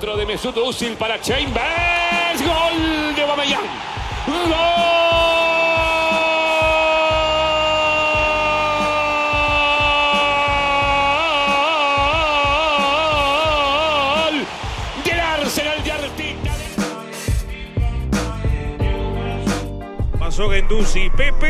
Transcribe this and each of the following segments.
Centro de Mesut Özil para Chambers. Gol de Aubameyang. ¡Gol! Del Arsenal de Argentina. Pasó Guendouzi, Pepe.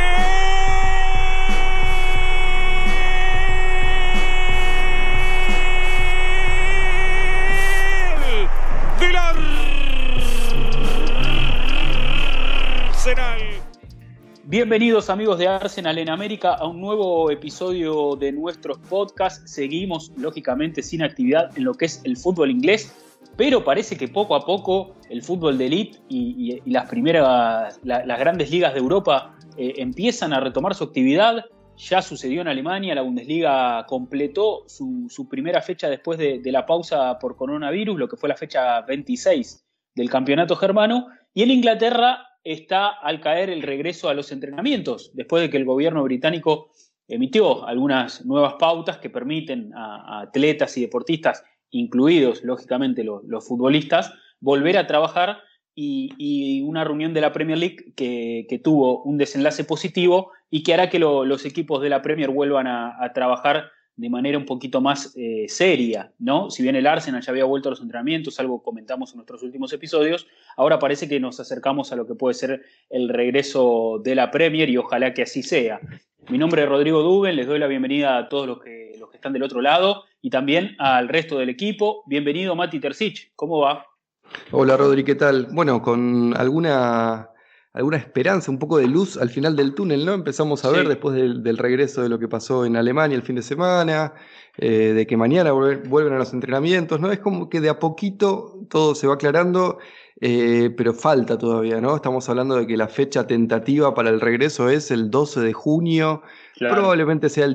Bienvenidos amigos de Arsenal en América a un nuevo episodio de nuestros podcasts. Seguimos lógicamente sin actividad en lo que es el fútbol inglés, pero parece que poco a poco el fútbol de elite y las grandes ligas de Europa empiezan a retomar su actividad. Ya sucedió en Alemania, la Bundesliga completó su primera fecha después de la pausa por coronavirus, lo que fue la fecha 26 del campeonato germano, y en Inglaterra está al caer el regreso a los entrenamientos, después de que el gobierno británico emitió algunas nuevas pautas que permiten a atletas y deportistas, incluidos lógicamente los futbolistas, volver a trabajar, y una reunión de la Premier League que tuvo un desenlace positivo y que hará que los equipos de la Premier vuelvan a trabajar de manera un poquito más seria, ¿no? Si bien el Arsenal ya había vuelto a los entrenamientos, algo comentamos en nuestros últimos episodios, ahora parece que nos acercamos a lo que puede ser el regreso de la Premier y ojalá que así sea. Mi nombre es Rodrigo Duben, les doy la bienvenida a todos los que están del otro lado y también al resto del equipo. Bienvenido Mati Terzic, ¿cómo va? Hola Rodri, ¿qué tal? Bueno, con alguna esperanza, un poco de luz al final del túnel, ¿no? Empezamos a ver después del regreso de lo que pasó en Alemania el fin de semana, de que mañana vuelven a los entrenamientos, ¿no? Es como que de a poquito todo se va aclarando, pero falta todavía, ¿no? Estamos hablando de que la fecha tentativa para el regreso es el 12 de junio, claro. Probablemente sea el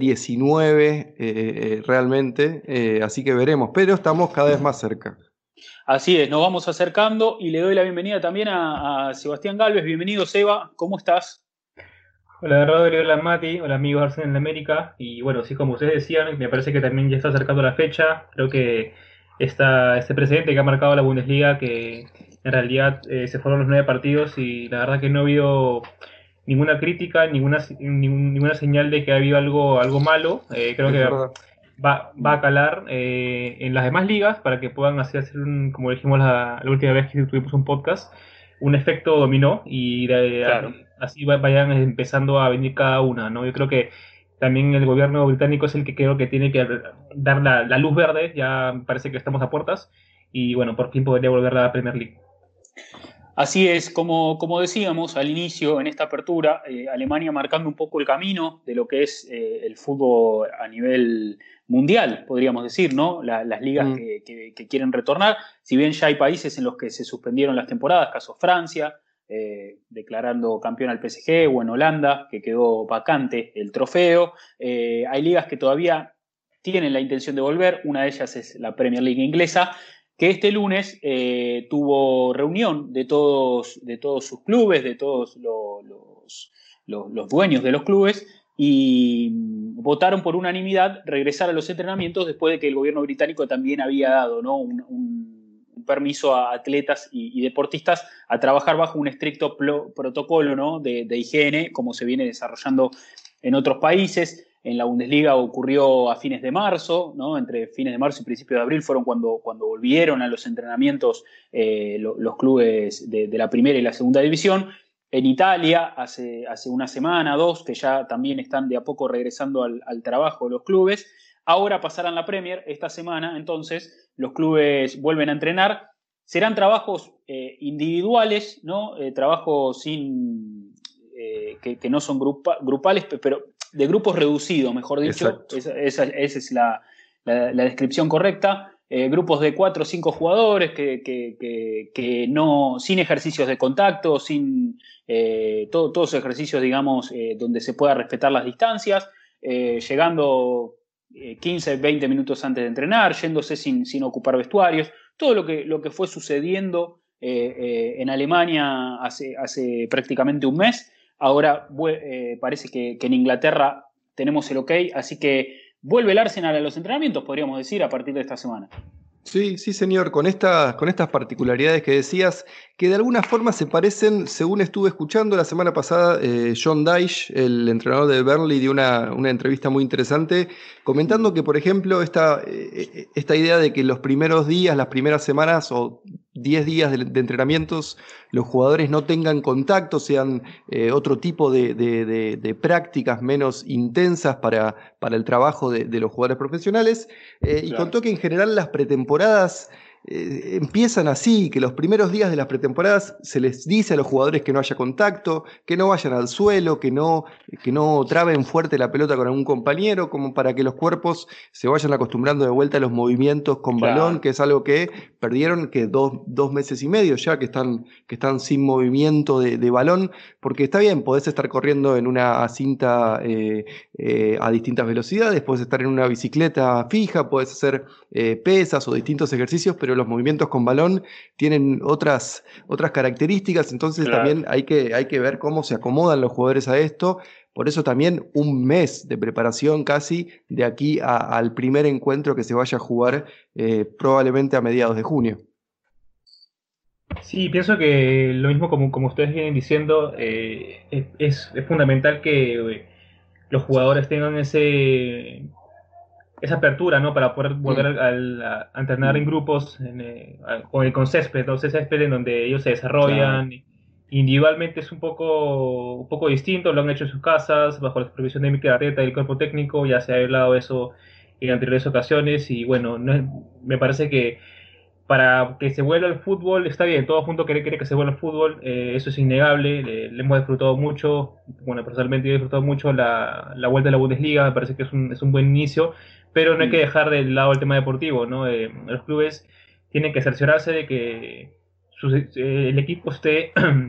19 realmente, así que veremos, pero estamos cada vez más cerca. Así es, nos vamos acercando y le doy la bienvenida también a Sebastián Galvez. Bienvenido, Seba, ¿cómo estás? Hola Rodrigo, hola Mati, hola amigos de Arsenal en América. Y bueno, sí, como ustedes decían, me parece que también ya está acercando la fecha. Creo que este precedente que ha marcado la Bundesliga, que en realidad se fueron los 9 partidos y la verdad que no ha habido ninguna crítica, ninguna señal de que ha habido algo malo. Creo que va a calar en las demás ligas para que puedan hacer como dijimos la última vez que tuvimos un podcast, un efecto dominó y claro, así vayan empezando a venir cada una, ¿no? Yo creo que también el gobierno británico es el que creo que tiene que dar la luz verde. Ya parece que estamos a puertas y bueno, por fin podría volver a la Premier League. Así es, como decíamos al inicio en esta apertura, Alemania marcando un poco el camino de lo que es el fútbol a nivel mundial, podríamos decir, ¿no? Las ligas que quieren retornar, si bien ya hay países en los que se suspendieron las temporadas, caso Francia, declarando campeón al PSG, o en Holanda, que quedó vacante el trofeo. Hay ligas que todavía tienen la intención de volver, una de ellas es la Premier League inglesa, que este lunes tuvo reunión de todos sus clubes, de todos los dueños de los clubes, y votaron por unanimidad regresar a los entrenamientos después de que el gobierno británico también había dado, ¿no? un permiso a atletas y deportistas a trabajar bajo un estricto protocolo, ¿no? de higiene, como se viene desarrollando en otros países. En la Bundesliga ocurrió a fines de marzo, ¿no? Entre fines de marzo y principios de abril fueron cuando volvieron a los entrenamientos los clubes de la primera y la segunda división. En Italia, hace una semana, 2, que ya también están de a poco regresando al trabajo los clubes. Ahora pasarán la Premier esta semana, entonces los clubes vuelven a entrenar. Serán trabajos individuales, ¿no? Trabajos que no son grupales, pero de grupos reducidos, mejor dicho. Esa es la descripción correcta. Grupos de 4 o 5 jugadores que no, sin ejercicios de contacto, sin todos ejercicios, digamos, donde se pueda respetar las distancias, llegando 15, 20 minutos antes de entrenar, yéndose sin ocupar vestuarios, todo lo que fue sucediendo en Alemania hace prácticamente un mes. Ahora parece que en Inglaterra tenemos el ok, así que vuelve el Arsenal a los entrenamientos, podríamos decir, a partir de esta semana. Sí, sí, señor, con estas particularidades que decías, que de alguna forma se parecen, según estuve escuchando la semana pasada, John Dyche, el entrenador de Burnley, dio una entrevista muy interesante, comentando que, por ejemplo, esta idea de que los primeros días, las primeras semanas o 10 días de entrenamientos, los jugadores no tengan contacto, sean otro tipo de prácticas menos intensas para el trabajo de los jugadores profesionales. Y contó que en general las pretemporadas empiezan así, que los primeros días de las pretemporadas se les dice a los jugadores que no haya contacto, que no vayan al suelo, que no traben fuerte la pelota con algún compañero, como para que los cuerpos se vayan acostumbrando de vuelta a los movimientos con balón, que es algo que perdieron que dos meses y medio ya, que están sin movimiento de balón, porque está bien, podés estar corriendo en una cinta a distintas velocidades, podés estar en una bicicleta fija, podés hacer pesas o distintos ejercicios, pero los movimientos con balón tienen otras características, entonces también hay que ver cómo se acomodan los jugadores a esto. Por eso también un mes de preparación casi de aquí al primer encuentro que se vaya a jugar probablemente a mediados de junio. Sí, pienso que lo mismo como ustedes vienen diciendo, es fundamental que los jugadores tengan esa apertura, ¿no? Para poder volver a entrenar en grupos con césped, ¿no? Ese césped en donde ellos se desarrollan. Claro. Individualmente es un poco distinto, lo han hecho en sus casas, bajo la supervisión de Mikel Arteta y el cuerpo técnico, ya se ha hablado eso en anteriores ocasiones, y bueno, me parece que para que se vuelva el fútbol, está bien, todo el mundo quiere que se vuelva el fútbol, eso es innegable, le hemos disfrutado mucho, bueno, personalmente yo he disfrutado mucho la vuelta de la Bundesliga, me parece que es un buen inicio, pero no hay que dejar de lado el tema deportivo, ¿no? Los clubes tienen que cerciorarse de que el equipo esté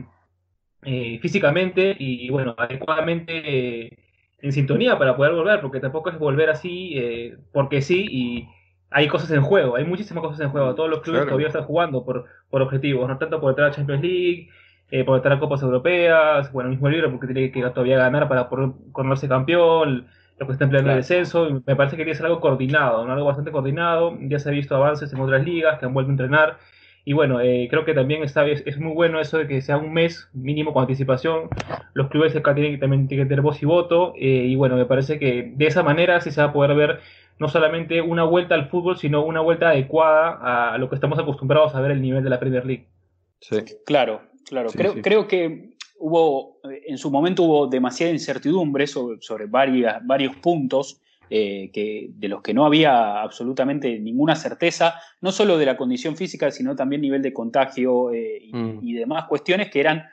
físicamente y, bueno, adecuadamente en sintonía para poder volver, porque tampoco es volver así porque sí, y hay cosas en juego, hay muchísimas cosas en juego. Todos los clubes todavía están jugando por objetivos, no tanto por entrar a Champions League, por entrar a Copas Europeas, bueno, el mismo libro porque tiene que todavía ganar para poder coronarse campeón, lo que está en pleno descenso. Me parece que tiene que ser algo coordinado, ¿no? Algo bastante coordinado. Ya se ha visto avances en otras ligas que han vuelto a entrenar. Y bueno, creo que también es muy bueno eso de que sea un mes mínimo con anticipación. Los clubes acá también tienen que tener voz y voto. Y bueno, me parece que de esa manera sí se va a poder ver no solamente una vuelta al fútbol, sino una vuelta adecuada a lo que estamos acostumbrados a ver el nivel de la Premier League. Sí. Claro. Sí, creo que en su momento hubo demasiada incertidumbre sobre varios puntos de los que no había absolutamente ninguna certeza, no solo de la condición física, sino también nivel de contagio y demás cuestiones que eran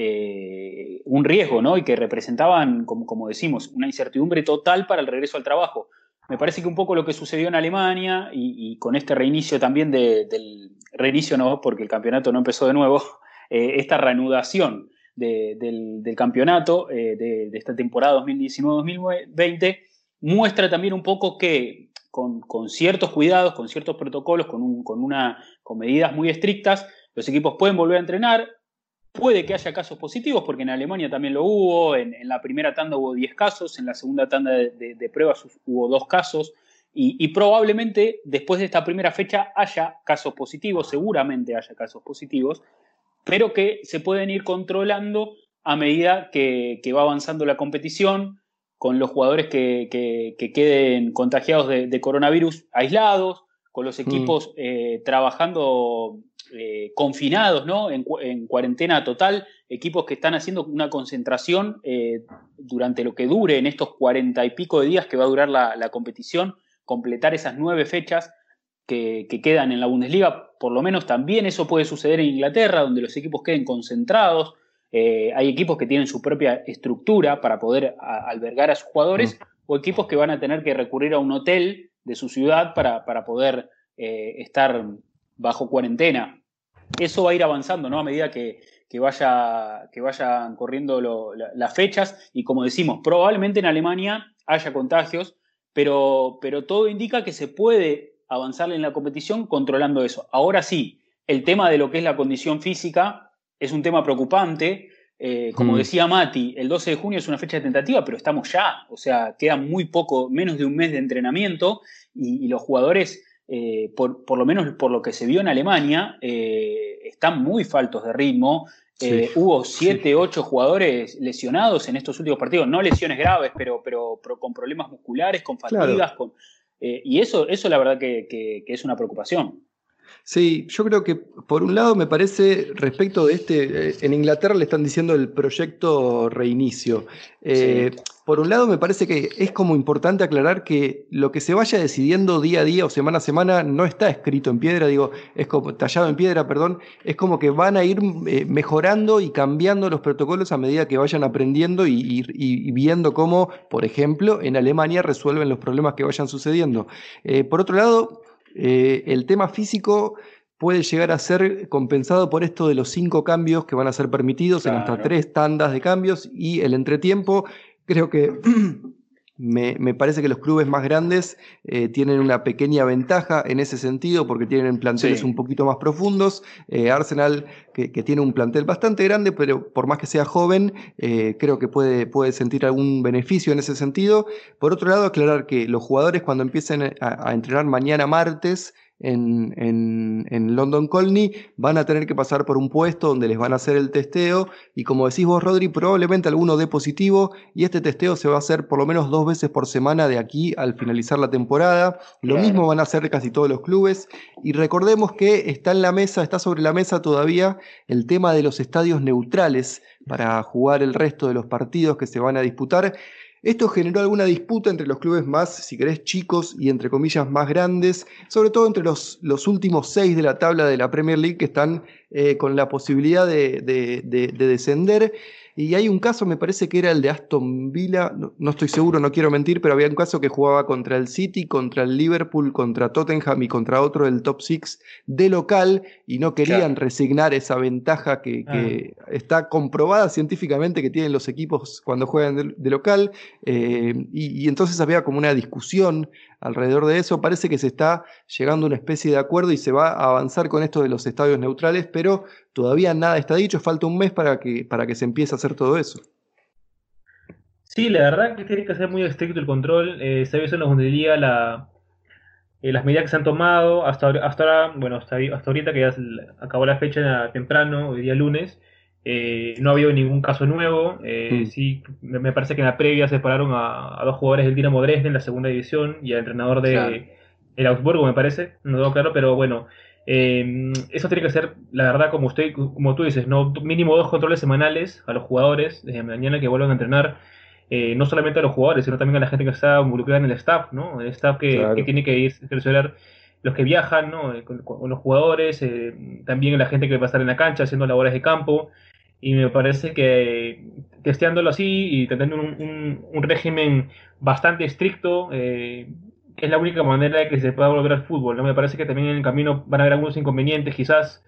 un riesgo, ¿no? Y que representaban, como decimos, una incertidumbre total para el regreso al trabajo. Me parece que un poco lo que sucedió en Alemania y con este reinicio también del reinicio, no, porque el campeonato no empezó de nuevo, esta reanudación del campeonato de esta temporada 2019-2020 muestra también un poco que con ciertos cuidados, con ciertos protocolos, con medidas muy estrictas, los equipos pueden volver a entrenar. Puede que haya casos positivos, porque en Alemania también lo hubo. En la primera tanda hubo 10 casos, en la segunda tanda de pruebas hubo 2 casos. Y probablemente después de esta primera fecha haya casos positivos, seguramente haya casos positivos, pero que se pueden ir controlando a medida que va avanzando la competición, con los jugadores que queden contagiados de coronavirus aislados, con los equipos trabajando confinados, ¿no? En cuarentena total, equipos que están haciendo una concentración durante lo que dure en estos 40 y pico de días que va a durar la competición, completar esas 9 fechas que quedan en la Bundesliga. Por lo menos también eso puede suceder en Inglaterra, donde los equipos queden concentrados. Hay equipos que tienen su propia estructura para poder albergar a sus jugadores, o equipos que van a tener que recurrir a un hotel de su ciudad para poder estar bajo cuarentena. Eso va a ir avanzando, ¿no? A medida que vayan corriendo las fechas, y como decimos, probablemente en Alemania haya contagios, pero todo indica que se puede avanzar en la competición controlando eso. Ahora sí, el tema de lo que es la condición física es un tema preocupante. Como decía Mati, el 12 de junio es una fecha tentativa, pero estamos ya, o sea, queda muy poco, menos de un mes de entrenamiento, y los jugadores por lo menos por lo que se vio en Alemania, están muy faltos de ritmo. Hubo 7, 8 jugadores lesionados en estos últimos partidos, no lesiones graves, pero con problemas musculares, con fatigas, claro. Y eso la verdad que es una preocupación. Sí, yo creo que por un lado me parece, respecto de en Inglaterra le están diciendo el proyecto reinicio. Sí. Por un lado me parece que es como importante aclarar que lo que se vaya decidiendo día a día o semana a semana no está escrito en piedra, es como tallado en piedra, perdón, es como que van a ir mejorando y cambiando los protocolos a medida que vayan aprendiendo y viendo cómo, por ejemplo, en Alemania resuelven los problemas que vayan sucediendo. Por otro lado, el tema físico puede llegar a ser compensado por esto de los 5 cambios que van a ser permitidos en hasta 3 tandas de cambios y el entretiempo. Creo que me parece que los clubes más grandes tienen una pequeña ventaja en ese sentido porque tienen planteles un poquito más profundos. Arsenal, que tiene un plantel bastante grande, pero por más que sea joven, creo que puede sentir algún beneficio en ese sentido. Por otro lado, aclarar que los jugadores cuando empiecen a entrenar mañana martes en London Colney van a tener que pasar por un puesto donde les van a hacer el testeo y como decís vos, Rodri, probablemente alguno dé positivo y este testeo se va a hacer por lo menos 2 veces por semana de aquí al finalizar la temporada. Lo mismo van a hacer casi todos los clubes y recordemos que está sobre la mesa todavía el tema de los estadios neutrales para jugar el resto de los partidos que se van a disputar. Esto generó alguna disputa entre los clubes más, si querés, chicos y entre comillas más grandes, sobre todo entre los últimos 6 de la tabla de la Premier League que están con la posibilidad de descender. Y hay un caso, me parece que era el de Aston Villa, no estoy seguro, no quiero mentir, pero había un caso que jugaba contra el City, contra el Liverpool, contra Tottenham y contra otro del top 6 de local y no querían resignar esa ventaja que está comprobada científicamente que tienen los equipos cuando juegan de local y entonces había como una discusión alrededor de eso. Parece que se está llegando a una especie de acuerdo y se va a avanzar con esto de los estadios neutrales, pero todavía nada está dicho, falta un mes para que se empiece a hacer todo eso. Sí, la verdad que tiene que ser muy estricto el control. Se ha visto en la Bundesliga las medidas que se han tomado hasta ahora, bueno, hasta ahorita que ya acabó la fecha temprano, hoy día lunes, no ha habido ningún caso nuevo. Sí, me parece que en la previa separaron a 2 jugadores del Dinamo Dresden en la segunda división y al entrenador del Augsburgo, me parece, no tengo claro, pero bueno, eso tiene que ser, la verdad, como tú dices, ¿no? Mínimo 2 controles semanales a los jugadores desde mañana que vuelvan a entrenar. No solamente a los jugadores, sino también a la gente que está involucrada en el staff, ¿no? El staff que tiene que ir a seleccionar los que viajan, ¿no? Con los jugadores, también la gente que va a estar en la cancha haciendo labores de campo. Y me parece que testeándolo así y teniendo un régimen bastante estricto, es la única manera de que se pueda volver al fútbol, ¿no? Me parece que también en el camino van a haber algunos inconvenientes quizás,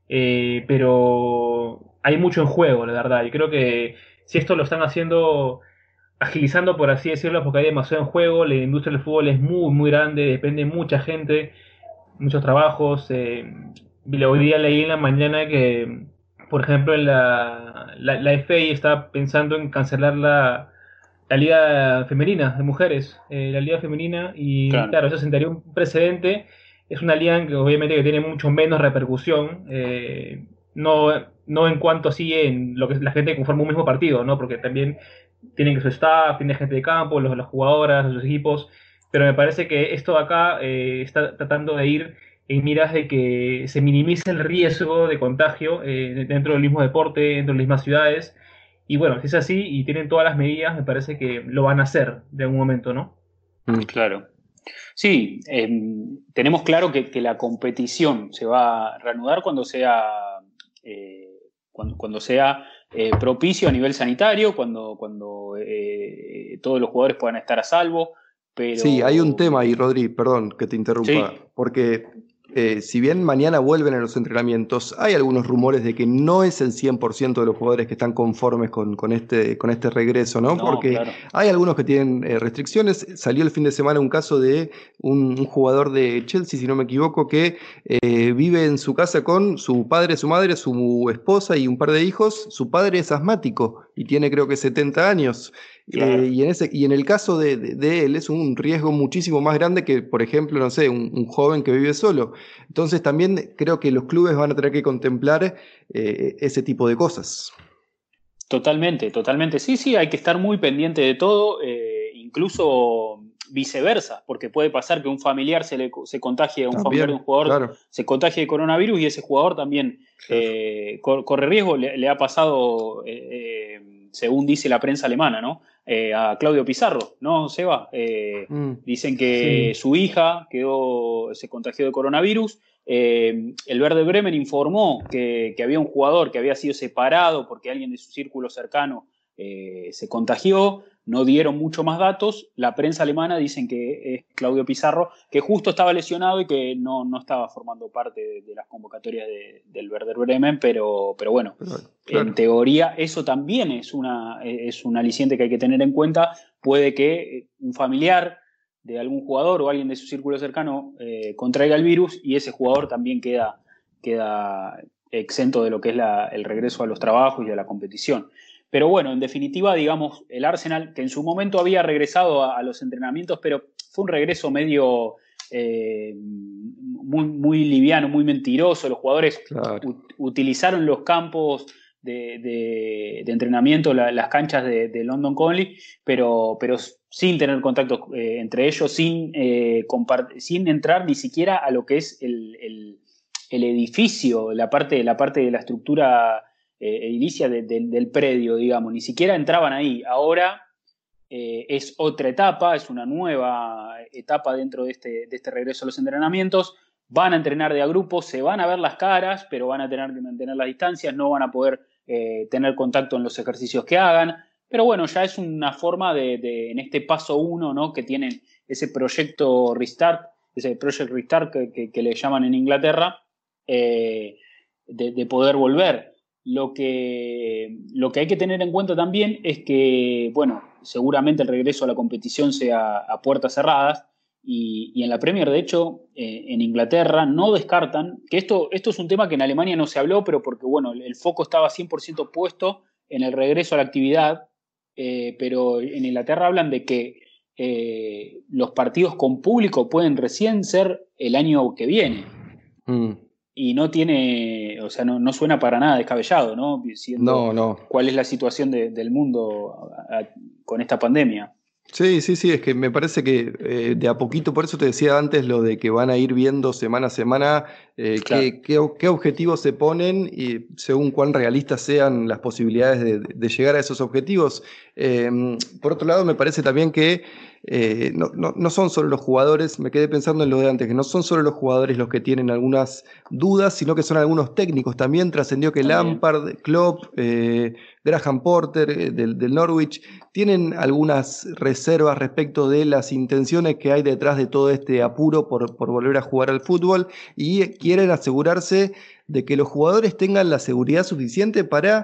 pero hay mucho en juego, la verdad. Y creo que si esto lo están haciendo, agilizando por así decirlo, porque hay demasiado en juego, la industria del fútbol es muy, muy grande, depende de mucha gente, muchos trabajos. Hoy día leí en la mañana que, por ejemplo, la FA está pensando en cancelar la liga femenina de mujeres, la liga femenina, y claro, eso sentaría un precedente. Es una liga que obviamente que tiene mucho menos repercusión, no en cuanto así en lo que es la gente que conforma un mismo partido, ¿no? Porque también tienen que su staff, tiene gente de campo, las jugadoras, los equipos, pero me parece que esto de acá está tratando de ir en miras de que se minimice el riesgo de contagio dentro del mismo deporte, dentro de las mismas ciudades. Y bueno, si es así y tienen todas las medidas, me parece que lo van a hacer de algún momento, ¿no? Claro. Sí, tenemos claro que la competición se va a reanudar cuando sea propicio a nivel sanitario, cuando todos los jugadores puedan estar a salvo. Pero... Sí, hay un tema ahí, Rodri, perdón que te interrumpa, porque si bien mañana vuelven a los entrenamientos, hay algunos rumores de que no es el 100% de los jugadores que están conformes con este regreso, ¿no? Porque hay algunos que tienen restricciones. Salió el fin de semana un caso de un jugador de Chelsea, si no me equivoco, que vive en su casa con su padre, su madre, su esposa y un par de hijos. Su padre es asmático y tiene creo que 70 años. Claro. Y en el caso de él es un riesgo muchísimo más grande que, por ejemplo, no sé, un joven que vive solo. Entonces también creo que los clubes van a tener que contemplar ese tipo de cosas. Totalmente, totalmente. Sí, sí, hay que estar muy pendiente de todo, incluso viceversa, porque puede pasar que un familiar se contagie, un familiar de un jugador claro. se contagie de coronavirus y ese jugador también corre riesgo. Le ha pasado, según dice la prensa alemana, ¿no? A Claudio Pizarro, ¿no, Seba? Dicen que su hija se contagió de coronavirus. El Werder Bremen informó que había un jugador que había sido separado porque alguien de su círculo cercano se contagió. No dieron mucho más datos. La prensa alemana dicen que es Claudio Pizarro, que justo estaba lesionado y que no estaba formando parte de las convocatorias del Werder Bremen, pero bueno, claro. En teoría eso también es un aliciente que hay que tener en cuenta. Puede que un familiar de algún jugador o alguien de su círculo cercano contraiga el virus y ese jugador también queda exento de lo que es el regreso a los trabajos y a la competición. Pero bueno, en definitiva, digamos, el Arsenal, que en su momento había regresado a los entrenamientos, pero fue un regreso medio muy liviano, muy mentiroso. Los jugadores utilizaron los campos de entrenamiento, las canchas de London Colney, pero sin tener contactos entre ellos, sin entrar ni siquiera a lo que es el edificio, la parte de la estructura edilicia del predio, digamos. Ni siquiera entraban ahí. Ahora es otra etapa, es una nueva etapa dentro de este regreso a los entrenamientos. Van a entrenar de a grupos, se van a ver las caras, pero van a tener que mantener las distancias, no van a poder tener contacto en los ejercicios que hagan. Pero bueno, ya es una forma en este paso 1, ¿no? Que tienen ese proyecto Restart, ese Project Restart que le llaman en Inglaterra, de poder volver. Lo que hay que tener en cuenta también es que, bueno, seguramente el regreso a la competición sea a puertas cerradas y en la Premier, de hecho, en Inglaterra no descartan, que esto es un tema que en Alemania no se habló, pero porque, bueno, el foco estaba 100% puesto en el regreso a la actividad, pero en Inglaterra hablan de que los partidos con público pueden recién ser el año que viene. Y no tiene, o sea, no suena para nada descabellado, ¿no? No. ¿Cuál es la situación del mundo con esta pandemia? Sí, es que me parece que de a poquito, por eso te decía antes lo de que van a ir viendo semana a semana Claro. qué objetivos se ponen y según cuán realistas sean las posibilidades de llegar a esos objetivos. Por otro lado, me parece también que no son solo los jugadores, me quedé pensando en lo de antes, que no son solo los jugadores los que tienen algunas dudas, sino que son algunos técnicos. También trascendió que Lampard, Klopp, Graham Potter del Norwich tienen algunas reservas respecto de las intenciones que hay detrás de todo este apuro por volver a jugar al fútbol y quieren asegurarse de que los jugadores tengan la seguridad suficiente para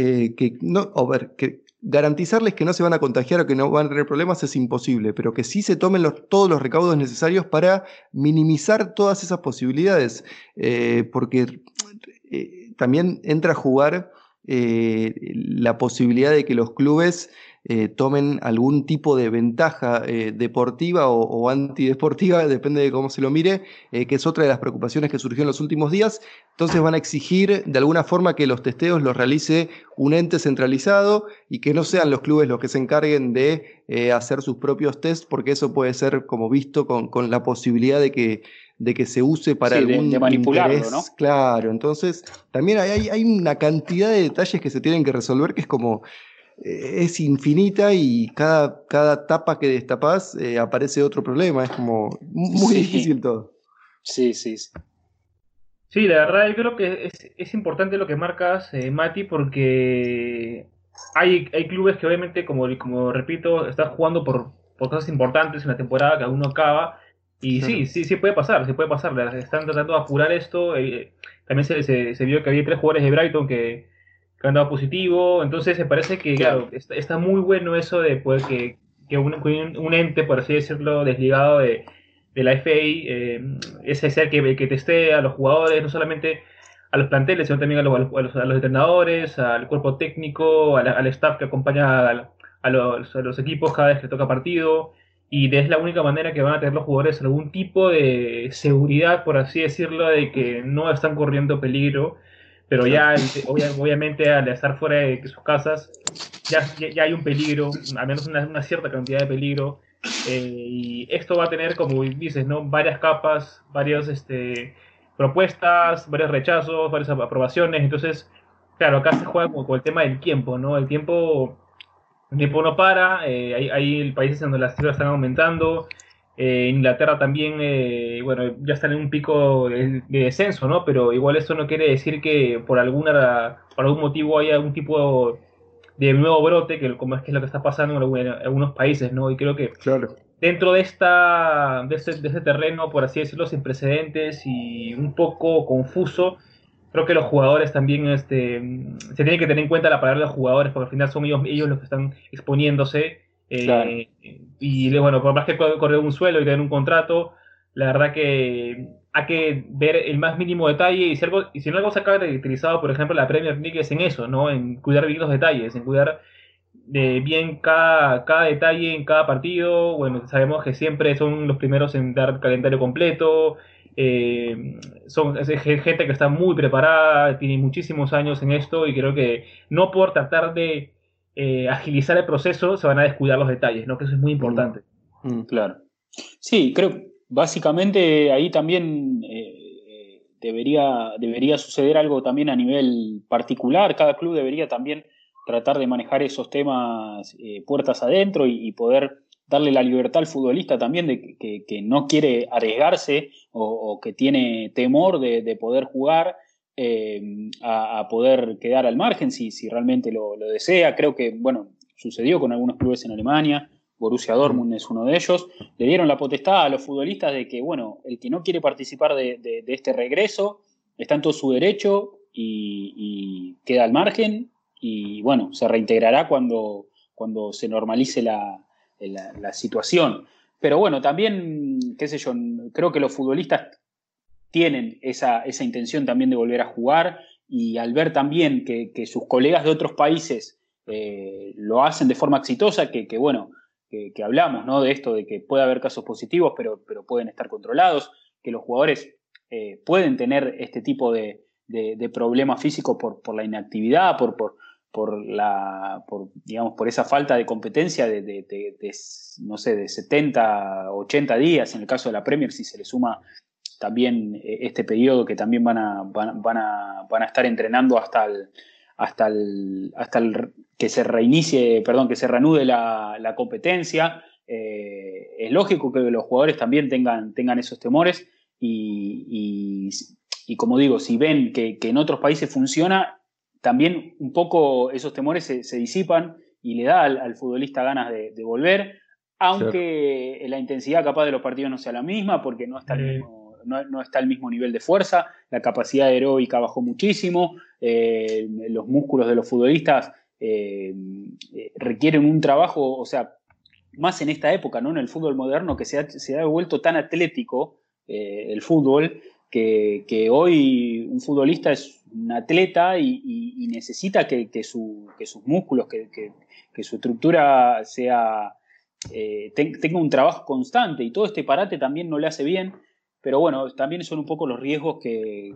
garantizarles que no se van a contagiar o que no van a tener problemas es imposible, pero que sí se tomen todos los recaudos necesarios para minimizar todas esas posibilidades, porque también entra a jugar la posibilidad de que los clubes tomen algún tipo de ventaja deportiva o antideportiva, depende de cómo se lo mire, que es otra de las preocupaciones que surgió en los últimos días. Entonces van a exigir de alguna forma que los testeos los realice un ente centralizado y que no sean los clubes los que se encarguen de hacer sus propios test, porque eso puede ser como visto con la posibilidad de que se use para algún de manipularlo, interés, ¿no? Claro, entonces también hay una cantidad de detalles que se tienen que resolver que es como es infinita y cada tapa que destapás aparece otro problema, es como muy difícil todo. Sí. Sí, la verdad yo creo que es importante lo que marcas, Mati, porque hay clubes que obviamente, como repito, están jugando por cosas importantes en la temporada que aún no acaba. Y Claro. sí puede pasar. Están tratando de apurar esto. También se vio que había 3 jugadores de Brighton que han dado positivo. Entonces me parece que, claro, está muy bueno eso de poder que un ente, por así decirlo, desligado de la FA, ese ser que teste a los jugadores, no solamente a los planteles, sino también a los entrenadores, al cuerpo técnico, al staff que acompaña a los equipos cada vez que toca partido, y es la única manera que van a tener los jugadores algún tipo de seguridad, por así decirlo, de que no están corriendo peligro, pero ya obviamente al estar fuera de sus casas ya hay un peligro, al menos una cierta cantidad de peligro, y esto va a tener, como dices, ¿no? Varias capas, varias propuestas, varios rechazos, varias aprobaciones. Entonces, claro, acá se juega con el tema del tiempo, ¿no? El tiempo no para, hay países donde las cifras están aumentando. Inglaterra también, bueno, ya está en un pico de descenso, ¿no? Pero igual eso no quiere decir que por algún motivo haya algún tipo de nuevo brote, como es que es lo que está pasando en algunos países, ¿no? Y creo que Claro. dentro de este terreno, por así decirlo, sin precedentes y un poco confuso, creo que los jugadores también se tienen que tener en cuenta la palabra de los jugadores, porque al final son ellos los que están exponiéndose. Claro. Y bueno, por más que correr un suelo y tener un contrato, la verdad que hay que ver el más mínimo detalle, y si no algo se ha caracterizado, por ejemplo, la Premier League es en eso, ¿no? En cuidar bien los detalles, en cuidar bien cada detalle en cada partido. Bueno, sabemos que siempre son los primeros en dar calendario completo. Es gente que está muy preparada, tiene muchísimos años en esto, y creo que no por tratar de agilizar el proceso se van a descuidar los detalles, ¿no? Que eso es muy importante. Claro. Sí, creo básicamente ahí también debería suceder algo también a nivel particular. Cada club debería también tratar de manejar esos temas puertas adentro y poder darle la libertad al futbolista también de que no quiere arriesgarse o que tiene temor de poder jugar, a poder quedar al margen si realmente lo desea. Creo que, bueno, sucedió con algunos clubes en Alemania. Borussia Dortmund es uno de ellos. Le dieron la potestad a los futbolistas de que, bueno, el que no quiere participar de este regreso está en todo su derecho y queda al margen, y bueno, se reintegrará cuando se normalice la situación. Pero bueno, también, qué sé yo, creo que los futbolistas tienen esa intención también de volver a jugar, y al ver también que sus colegas de otros países lo hacen de forma exitosa, que bueno, que hablamos, ¿no? De esto, de que puede haber casos positivos, pero pueden estar controlados, que los jugadores pueden tener este tipo de problemas físicos por la inactividad, por esa falta de competencia no sé, de 70, 80 días, en el caso de la Premier, si se le suma también este periodo que también van a estar entrenando hasta el que se reanude la competencia. Es lógico que los jugadores también tengan esos temores, y como digo, si ven que en otros países funciona, también un poco esos temores se disipan y le da al futbolista ganas de volver, aunque la intensidad capaz de los partidos no sea la misma, porque no está al mismo nivel de fuerza, la capacidad aeróbica bajó muchísimo, los músculos de los futbolistas requieren un trabajo, o sea, más en esta época, ¿no? En el fútbol moderno, que se ha vuelto tan atlético el fútbol, que hoy un futbolista es un atleta y necesita que sus músculos, que su estructura tenga un trabajo constante, y todo este parate también no le hace bien. Pero bueno, también son un poco los riesgos que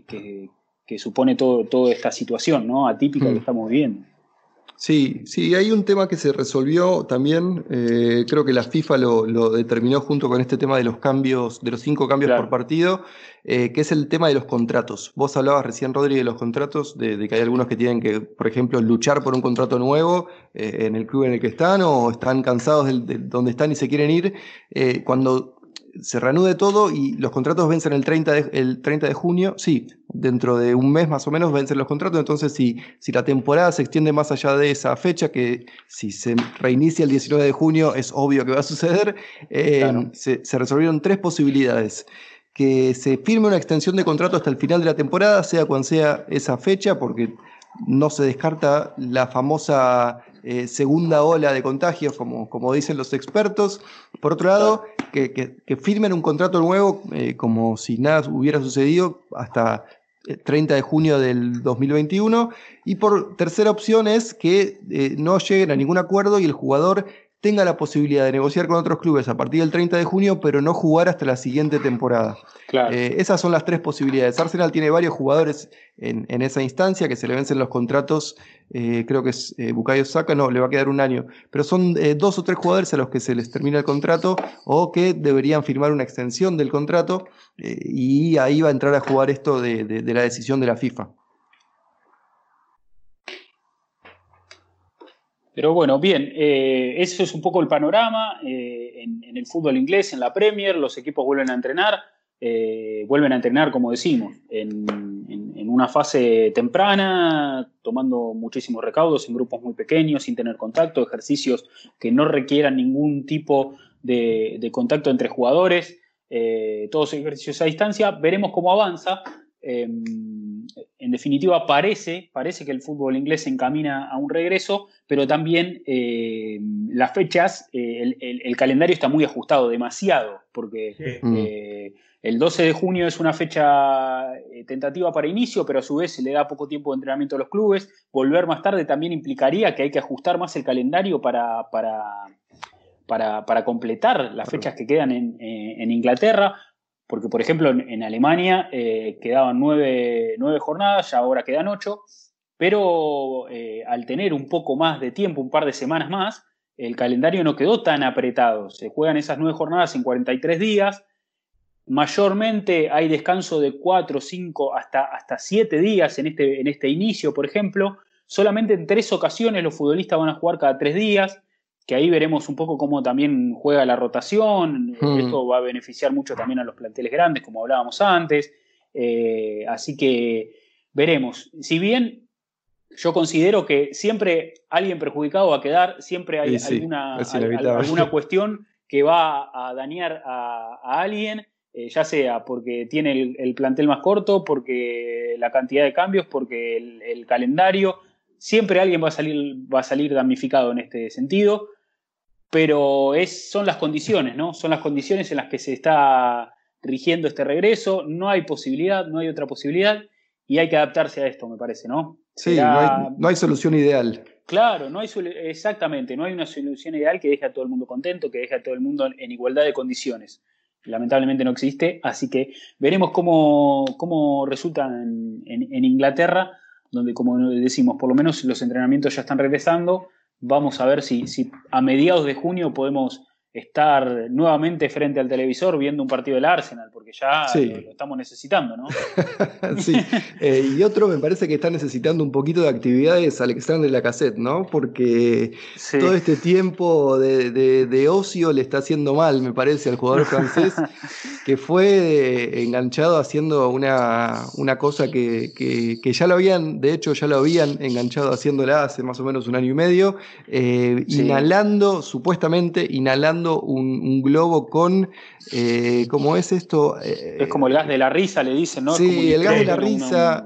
supone toda esta situación, ¿no? Atípica que estamos viviendo. Sí, hay un tema que se resolvió también, creo que la FIFA lo determinó junto con este tema de los cambios, de los 5 cambios por partido, que es el tema de los contratos. Vos hablabas recién, Rodri, de los contratos, de que hay algunos que tienen que, por ejemplo, luchar por un contrato nuevo en el club en el que están, o están cansados de donde están y se quieren ir. Cuando se reanude todo y los contratos vencen el 30 de junio, sí, dentro de un mes más o menos vencen los contratos. Entonces si la temporada se extiende más allá de esa fecha, que si se reinicia el 19 de junio es obvio que va a suceder, claro. Se resolvieron 3 posibilidades: que se firme una extensión de contrato hasta el final de la temporada, sea cual sea esa fecha, porque no se descarta la famosa segunda ola de contagios, como dicen los expertos. Por otro lado, que firmen un contrato nuevo como si nada hubiera sucedido hasta 30 de junio del 2021. Y por tercera opción es que no lleguen a ningún acuerdo y el jugador tenga la posibilidad de negociar con otros clubes a partir del 30 de junio, pero no jugar hasta la siguiente temporada. Claro. Esas son las tres posibilidades. Arsenal tiene varios jugadores en esa instancia que se le vencen los contratos. Creo que es Bukayo Saka, no, le va a quedar un año. Pero son 2 o 3 jugadores a los que se les termina el contrato o que deberían firmar una extensión del contrato y ahí va a entrar a jugar esto de la decisión de la FIFA. Pero bueno, bien, eso es un poco el panorama en el fútbol inglés, en la Premier. Los equipos vuelven a entrenar, como decimos, en una fase temprana, tomando muchísimos recaudos en grupos muy pequeños, sin tener contacto, ejercicios que no requieran ningún tipo de contacto entre jugadores, todos ejercicios a distancia. Veremos cómo avanza. En definitiva, parece que el fútbol inglés se encamina a un regreso, pero también las fechas, el calendario está muy ajustado, demasiado, porque el 12 de junio es una fecha tentativa para inicio, pero a su vez se le da poco tiempo de entrenamiento a los clubes. Volver más tarde también implicaría que hay que ajustar más el calendario para completar las fechas que quedan en Inglaterra. Porque, por ejemplo, en Alemania quedaban 9 jornadas, ya ahora quedan 8, pero al tener un poco más de tiempo, un par de semanas más, el calendario no quedó tan apretado. Se juegan esas 9 jornadas en 43 días. Mayormente hay descanso de 4, 5, hasta 7 días en este inicio, por ejemplo. Solamente en 3 ocasiones los futbolistas van a jugar cada 3 días. Que ahí veremos un poco cómo también juega la rotación. Esto va a beneficiar mucho también a los planteles grandes, como hablábamos antes. Así que veremos. Si bien yo considero que siempre alguien perjudicado va a quedar, siempre hay alguna cuestión que va a dañar a alguien, ya sea porque tiene el plantel más corto, porque la cantidad de cambios, porque el calendario. Siempre alguien va a salir damnificado en este sentido, pero son las condiciones, ¿no? Son las condiciones en las que se está rigiendo este regreso. No hay posibilidad, no hay otra posibilidad, y hay que adaptarse a esto, me parece, ¿no? Sí, no hay solución ideal. Claro, exactamente, no hay una solución ideal que deje a todo el mundo contento, que deje a todo el mundo en igualdad de condiciones. Lamentablemente no existe, así que veremos cómo resulta en Inglaterra, donde, como decimos, por lo menos los entrenamientos ya están regresando. Vamos a ver si a mediados de junio podemos estar nuevamente frente al televisor viendo un partido del Arsenal, porque ya lo estamos necesitando, ¿no? Sí, y otro me parece que está necesitando un poquito de actividades Alexandre Lacazette, ¿no? Porque todo este tiempo de ocio le está haciendo mal, me parece, al jugador francés, que fue enganchado haciendo una cosa que ya lo habían enganchado haciéndola hace más o menos 1 año y medio, supuestamente inhalando un globo con, ¿cómo es esto? Es como el gas de la risa, le dicen, ¿no? Sí, el gas de la risa,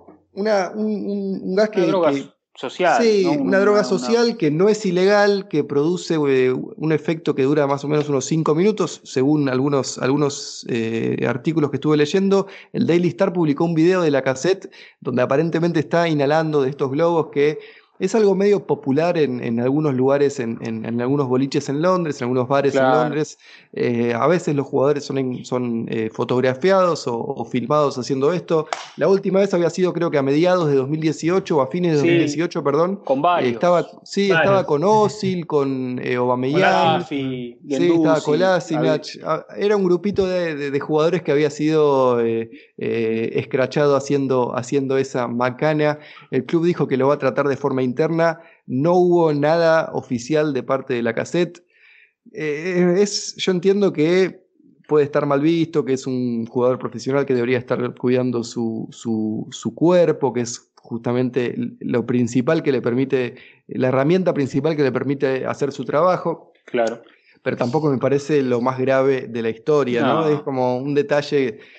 un gas una droga social. Sí, ¿no? una droga social que no es ilegal, que produce un efecto que dura más o menos unos 5 minutos, según algunos artículos que estuve leyendo. El Daily Star publicó un video de Lacazette donde aparentemente está inhalando de estos globos, que es algo medio popular en algunos lugares, en algunos boliches en Londres, en algunos bares en Londres. A veces los jugadores son fotografiados o filmados haciendo esto. La última vez había sido, creo que a mediados de 2018 o a fines de 2018, perdón. Con varios. Estaba con Ozil, con Aubameyang. Estaba Kolasinac. Era un grupito de jugadores que había sido escrachado haciendo esa macana. El club dijo que lo va a tratar de forma interna. No hubo nada oficial de parte de Lacazette. Yo entiendo que puede estar mal visto, que es un jugador profesional que debería estar cuidando su cuerpo, que es justamente lo principal que le permite, la herramienta principal que le permite hacer su trabajo. Claro. Pero tampoco me parece lo más grave de la historia, ¿no? Es como un detalle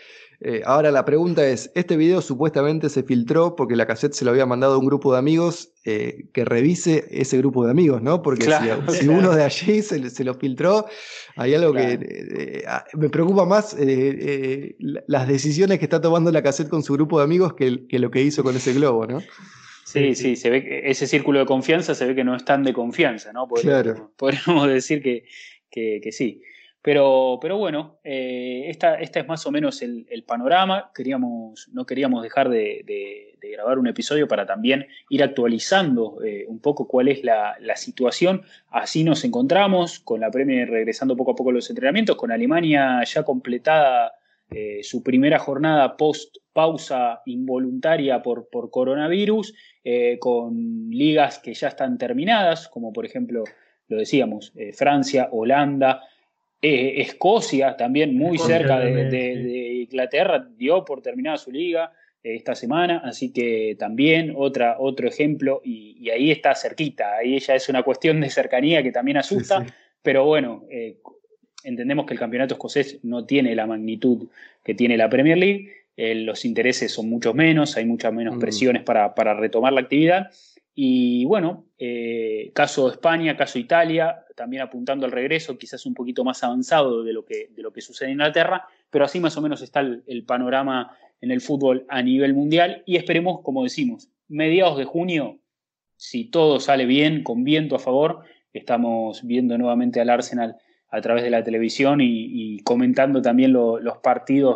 Ahora la pregunta es, este video supuestamente se filtró porque Lacazette se lo había mandado a un grupo de amigos, que revise ese grupo de amigos, ¿no? Porque claro, si uno de allí se lo filtró, hay algo que me preocupa más las decisiones que está tomando Lacazette con su grupo de amigos que lo que hizo con ese globo, ¿no? Sí, se ve que ese círculo de confianza se ve que no es tan de confianza, ¿no? Podríamos decir que sí. Pero bueno, esta es más o menos el panorama. No queríamos dejar de grabar un episodio para también ir actualizando un poco cuál es la situación. Así nos encontramos, con la Premier regresando poco a poco a los entrenamientos, con Alemania ya completada su primera jornada post pausa involuntaria por coronavirus, con ligas que ya están terminadas, como por ejemplo, lo decíamos, Francia, Holanda, Escocia también muy cerca de Inglaterra, dio por terminada su liga esta semana, así que también otro ejemplo, y ahí está cerquita, ahí ya es una cuestión de cercanía que también asusta, sí. Pero bueno, entendemos que el campeonato escocés no tiene la magnitud que tiene la Premier League, los intereses son mucho menos, hay muchas menos presiones para retomar la actividad. Y bueno, caso España, caso Italia, también apuntando al regreso, quizás un poquito más avanzado de lo que sucede en Inglaterra, pero así más o menos está el panorama en el fútbol a nivel mundial, y esperemos, como decimos, mediados de junio, si todo sale bien, con viento a favor, estamos viendo nuevamente al Arsenal a través de la televisión y comentando también los partidos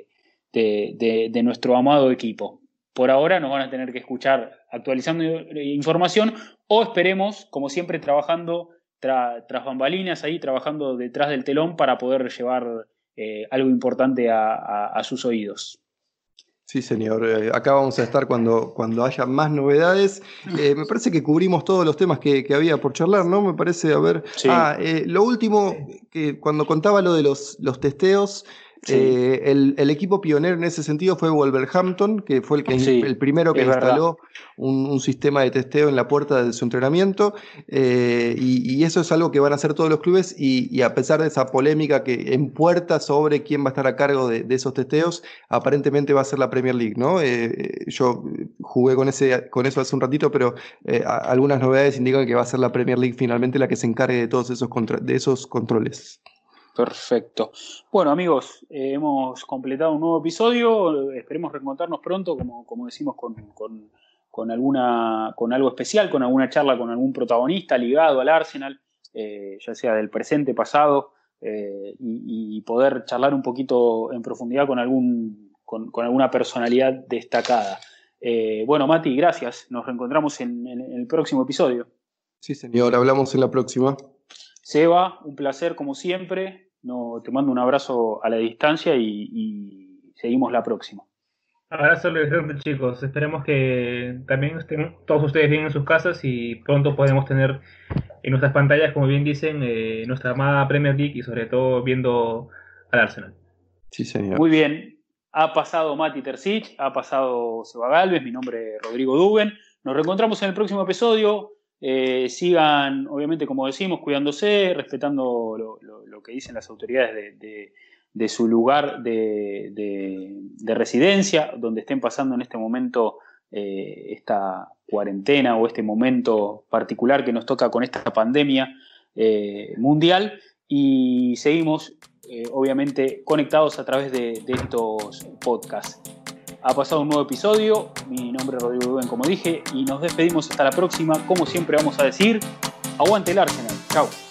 de nuestro amado equipo. Por ahora nos van a tener que escuchar actualizando información, o esperemos, como siempre, trabajando tras bambalinas, ahí trabajando detrás del telón para poder llevar algo importante a sus oídos. Sí, señor. Acá vamos a estar cuando haya más novedades. Me parece que cubrimos todos los temas que había por charlar, ¿no? Me parece, a ver... Sí. Lo último, que cuando contaba lo de los testeos... Sí. El equipo pionero en ese sentido fue Wolverhampton, que fue el primero que instaló un sistema de testeo en la puerta de su entrenamiento, y eso es algo que van a hacer todos los clubes, y a pesar de esa polémica que en puerta sobre quién va a estar a cargo de esos testeos, aparentemente va a ser la Premier League, ¿no? Yo jugué con eso hace un ratito, pero algunas novedades indican que va a ser la Premier League finalmente la que se encargue de todos esos controles. Perfecto. Bueno, amigos, hemos completado un nuevo episodio. Esperemos reencontrarnos pronto, como decimos, con algo especial, con alguna charla con algún protagonista ligado al Arsenal, ya sea del presente, pasado, y poder charlar un poquito en profundidad con alguna personalidad destacada. Bueno, Mati, gracias. Nos reencontramos en el próximo episodio. Sí, señor. Hablamos en la próxima. Seba, un placer como siempre. Te mando un abrazo a la distancia y seguimos la próxima. Abrazo, chicos. Esperemos que también estén todos ustedes bien en sus casas y pronto podemos tener en nuestras pantallas, como bien dicen, nuestra amada Premier League y sobre todo viendo al Arsenal. Sí, señor. Muy bien. Ha pasado Mati Terzic, ha pasado Seba Galvez, mi nombre es Rodrigo Duben. Nos reencontramos en el próximo episodio. Sigan, obviamente, como decimos, cuidándose, respetando lo que dicen las autoridades de su lugar de residencia, donde estén pasando en este momento esta cuarentena o este momento particular que nos toca con esta pandemia mundial, y seguimos obviamente conectados a través de estos podcasts. Ha pasado un nuevo episodio, mi nombre es Rodrigo Duben, como dije, y nos despedimos hasta la próxima. Como siempre vamos a decir, aguante el Arsenal. Chao.